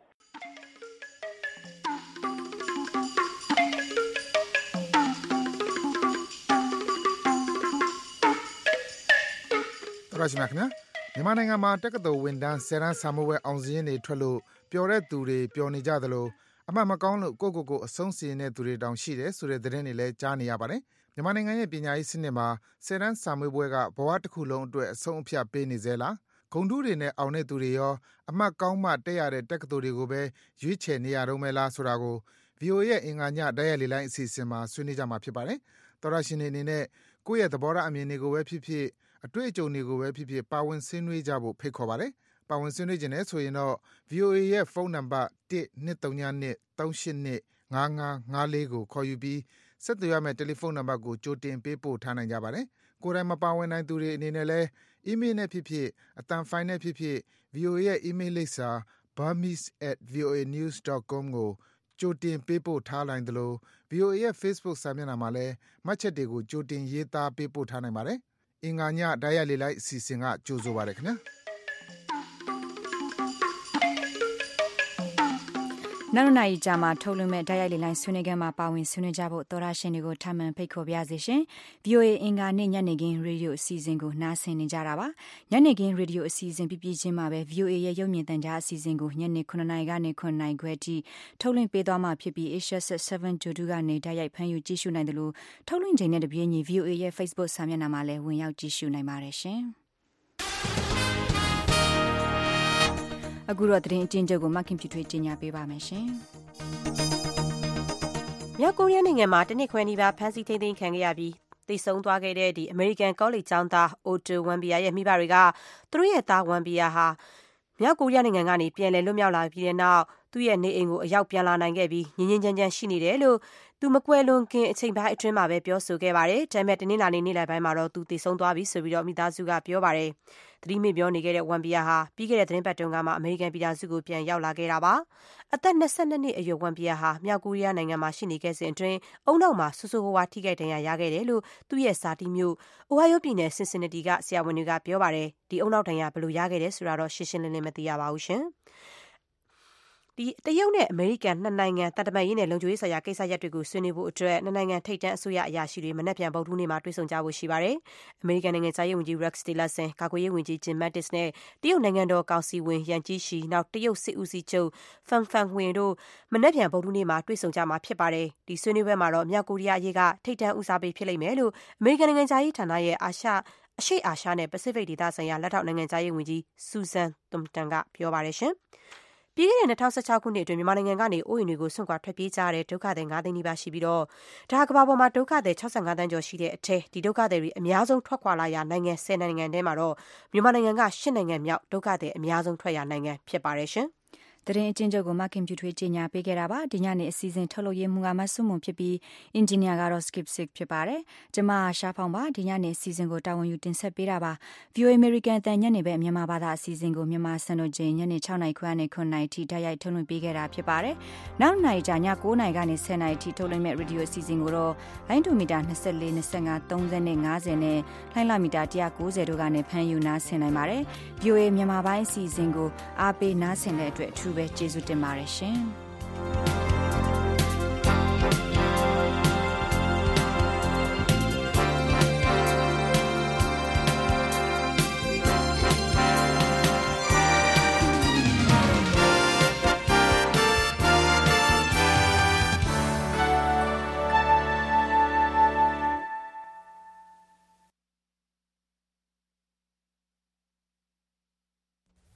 တော်ရှိမြခင်ဗျာမြန်မာနိုင်ငံမှာတက္ကသိုလ်ဝန်ထမ်းဆယ်တန်းစာမေးပွဲအောင်စည်းရင်းတွေထွက်လို့ပျော်တဲ့သူတွေပျော်နေကြသလိုအမှတ်မကောင်းလို့ကိုအဆုံးစီရင်တဲ့သူတွေတောင်ရှိတယ်ဆိုတဲ့သတင်းတွေလည်းကြားနေရပါတယ်မြန်မာနိုင်ငံရဲ့ပညာရေးစနစ်မှာဆယ်တန်းစာမေးပွဲကဘဝတစ်ခုလုံးအတွက်အဆုံးအဖြတ်ပေးနေသေးလားဂုဏ်ထူးတွေနဲ့အောင်တဲ့သူတွေရောအမှတ်ကောင်းမှတက်ရတဲ့တက္ကသိုလ်တွေကိုပဲရွေးချယ်နေရတော့မဲလားဆိုတာကို VOA ရဲ့အင်္ဂါညတိုက်ရိုက်လေလိုင်းအစီအစဉ်မှာဆွေးနွေးကြမှာဖြစ်ပါတယ်သောရရှင်တွေအနေနဲ့ကိုယ့်ရဲ့သဘောထားအမြင်တွေကိုပဲဖြစ်ဖြစ်အတွေ့အကြုံတွေကိုပဲဖြစ်ဖြစ်ပါဝင်ဆွေးနွေးကြဖို့ဖိတ်ခေါ်ပါတယ်။ပါဝင်ဆွေးနွေးခြင်းနဲ့ဆိုရင်တော့ VOA ရဲ့ဖုန်းနံပါတ်1-232-382-5554ကိုခေါ်ယူပြီးဆက်သွယ်ရမယ့်တယ်လီဖုန်းနံပါတ်ကိုကြိုတင်ပေးပို့ထားနိုင်ကြပါတယ်။ကိုယ်တိုင်မပါဝင်နိုင်သူတွေအနေနဲ့လည်းအီးမေးလ်နဲ့ဖြစ်ဖြစ်အသံဖိုင်နဲ့ဖြစ်ဖြစ် VOA ရဲ့အီးမေးလ်လိပ်စာ burmese@voanews.com ကိုကြိုတင်ပေးပို့ထားနိုင်သလို VOA ရဲ့ Facebook စာမျက်နှာမှာလည်းမှတ်ချက်တွေကိုကြိုတင်ရေးသားပေးပို့ထားနိုင်ပါတယ်။အင်္ဂါညတိုက်ရိုက်လေလိုက်အစီအစဉ်ကကြိုဆိုပါရခင်ဗျာနောက်နိုင်ကြမှာထုတ်လွှင့်မဲ့တိုက်ရိုက်လေလိုင်းဆွေးနွေးခန်းမှာပါဝင်ဆွေးနွေးကြဖို့သောရရှင်တွေကိုထပ်မံဖိတ်ခေါ်ပါရစေရှင်။ VOA အင်္ဂါနေ့ညနေခင်းရေဒီယိုအစီအစဉ်ကိုနားဆင်နေကြတာပါ။ညနေခင်းရေဒီယိုအစီအစဉ်ပြပြချင်းမှာပဲ VOA ရဲ့ရုပ်မြင်သံကြားအစီအစဉ်ကိုညနေ9:00နာရီကနေ9:00နာရီခွဲထိထုတ်လွှင့်ပေးသွားမှာဖြစ်ပြီး Asia 722ကနေတိုက်ရိုက်ဖမ်းယူကြည့်ရှုနိုင်တယ်လို့ထုတ်လွှင့်ချိန်နဲ့တပြေးညီ VOA ရဲ့ Facebook စာမျက်နှာမှာလည်းဝင်ရောက်ကြည့်ရှုနိုင်ပါတယ်ရှင်။အခုတော့သတင်းအကျဉ်းချုပ်ကိုမခင်ပြထွေးကြီးညာပေးပါမယ်ရှင်။မြောက်ကိုရီးယားနိုင်ငံမှာတနစ်ခွဲနီးပါးဖမ်းဆီးထိန်းသိမ်းခံခဲ့ရပြီးသေဆုံးသွားခဲ့တဲ့အမေရိကန်ကောလိပ်ကျောင်းသားအိုတိုဝမ်ဘီယာရဲ့မိဘတွေကသူတို့ရဲ့သားဝမ်ဘီယာဟာမြောက်ကိုရီးယားနိုင်ငံကနေပြန်လည်လွတ်မြောက်လာပြီးတဲ့နောက်သူ့ရဲ့နေအိမ်ကိုအရောက်ပြန်လာနိုင်ခဲ့ပြီးငြင်းငြင်းချမ်းချမ်းရှိနေတယ်လို့သူမကွယ်လွန်ခင်အချိန်ပိုင်းအတွင်းမှာပဲပြောဆိုခဲ့ပါတယ်။ဒါပေမဲ့တနင်္လာနေ့နေ့လယ်ပိုင်းမှာတော့သူသေဆုံးသွားပြီဆိုပြီးတော့မိသားစုကပြောပါတယ်။သတိမေ့ပြောနေခဲ့တဲ့ဝမ်ဘီယာဟာပြီးခဲ့တဲ့သတင်းပတ်တုန်းကမှအမေရိကန်ပြည်ထောင်စုကိုပြန်ရောက်လာခဲ့တာပါ။အသက်22နှစ်အရွယ်ဝမ်ဘီယာဟာမြောက်ကိုရီးယားနိုင်ငံမှာရှိနေခဲ့စဉ်အတွင်းအုံနောက်မှာဆူဆူဝါးထိခိုက်ဒဏ်ရာရခဲ့တယ်လို့သူ့ရဲ့ဇာတိမြို့အိုဟိုင်းယိုပြည်နယ်ဆင်ဆင်နတီကဆရာဝန်တွေကပြောပါတယ်။ဒီအုံနောက်ဒဏ်ရာဘယ်လိုရခဲ့တယ်ဆိုတာတော့ရှင်းရှင်းလင်းလင်းမသိရပါဘူးရှင်။တရုတ်နဲ့အမေရိကန်နှစ်နိုင်ငံတန်တမာရေးနဲ့လုံခြုံရေးဆိုင်ရာကိစ္စရပ်တွေကိုဆွေးနွေးဖို့အတွက်နှစ်နိုင်ငံထိပ်တန်းအစိုးရအရာရှိတွေမနက်ဖြန်ဗုဒ္ဓဟူးနေ့မှာတွေ့ဆုံကြဖို့ရှိပါတယ်။အမေရိကန်နိုင်ငံခြားရေးဝန်ကြီး Rex Tillerson ကာကွယ်ရေးဝန်ကြီး Jim Mattis နဲ့တရုတ်နိုင်ငံတော်ကောင်စီဝင်ယန်ကြီးရှီနောက်တရုတ်စစ်ဦးစီးချုပ် Fang Fenghui တို့မနက်ဖြန်ဗုဒ္ဓဟူးနေ့မှာတွေ့ဆုံကြမှာဖြစ်ပါတယ်။ဒီဆွေးနွေးပွဲမှာတော့မြောက်ကိုရီးယားအရေးကထိပ်တန်းဦးစားပေးဖြစ်လိမ့်မယ်လို့အမေရိကန်နိုင်ငံခြားရေးဌာနရဲ့အရှေ့အာရှနဲ့ပစိဖိတ်ဒေသဆိုင်ရာလက်ထောက်နိုင်ငံခြားရေးဝန်ကြီး Susan Thunton ကပြောပါတယ်ရှင်။ပြီးခဲ့တဲ့2016ခုနှစ်အတွင်းမြန်မာနိုင်ငံကနေအိုးအိမ်တွေကိုစွန့်ခွာထွက်ပြေးကြတဲ့ဒုက္ခသည်9သိန်းနီးပါးရှိပြီးတော့ဒါကမ္ဘာပေါ်မှာဒုက္ခသည်65သန်းကျော်ရှိတဲ့အထက်ဒီဒုက္ခသည်တွေအများဆုံးထွက်ခွာလာရနိုင်ငံ10နိုင်ငံထဲမှာတော့မြန်မာနိုင်ငံက10နိုင်ငံမြောက်ဒုက္ခသည်အများဆုံးထွက်ရနိုင်ငံဖြစ်ပါတယ်ရှင်။သတင်းအကျဉ်းချုပ်ကိုမခင်ပြထွေးကြီးညာပေးခဲ့တာပါဒီညနေအစီအစဉ်ထုတ်လုပ်ရေးမှူးကမဆုမွန်ဖြစ်ပြီးအင်ဂျင်နီယာကတော့ Skip Sick ဖြစ်ပါတယ်ကျမရှားဖောင်ပါဒီညနေအစီအစဉ်ကိုတာဝန်ယူတင်ဆက်ပေးတာပါ VOA American တန်ညနေပဲမြန်မာဘာသာအစီအစဉ်ကိုမြန်မာစံတော်ချိန်ညနေ6:00နာရီခွဲနဲ့9:00နာရီထိတိုက်ရိုက်ထုတ်လွှင့်ပေးခဲ့တာဖြစ်ပါတယ်နောက်နိုင်ကြည9:00နာရီကနေ10:00နာရီထိထုတ်လွှင့်မဲ့ရေဒီယိုအစီအစဉ်ကိုတော့လိုင်းဒိုမီတာ24 25 30နဲ့50နဲ့လိုင်းလာမီတာ190တို့ကနေဖမ်းယူနားဆင်နိုင်ပါတယ် VOA မြန်မာပိုင်းအစီအစဉ်ကိုအားပေးနားဆင်တဲ့အတွက်အထူးပဲကျေးဇူးတင်ပါတယ်ရှင်။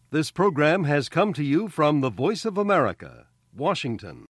This program has come to you from the Voice of America, Washington.